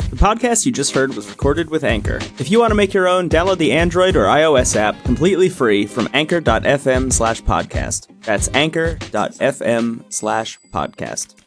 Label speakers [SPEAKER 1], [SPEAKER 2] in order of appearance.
[SPEAKER 1] The podcast you just heard was recorded with Anchor. If you want to make your own, download the Android or iOS app completely free from anchor.fm/podcast. That's anchor.fm/podcast.